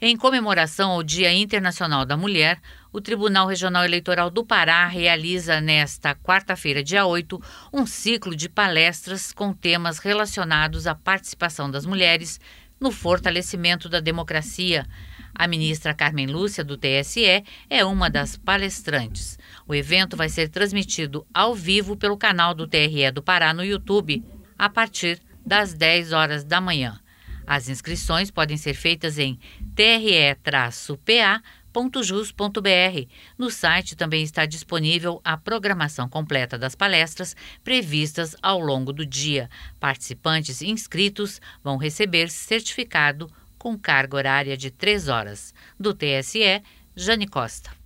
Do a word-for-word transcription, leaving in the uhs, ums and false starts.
Em comemoração ao Dia Internacional da Mulher, o Tribunal Regional Eleitoral do Pará realiza nesta quarta-feira, dia oito, um ciclo de palestras com temas relacionados à participação das mulheres no fortalecimento da democracia. A ministra Carmen Lúcia, do T S E, é uma das palestrantes. O evento vai ser transmitido ao vivo pelo canal do T R E do Pará no YouTube, a partir das dez horas da manhã. As inscrições podem ser feitas em t r e traço p a ponto jus ponto b r. No site também está disponível a programação completa das palestras previstas ao longo do dia. Participantes inscritos vão receber certificado com carga horária de três horas. Do T S E, Jane Costa.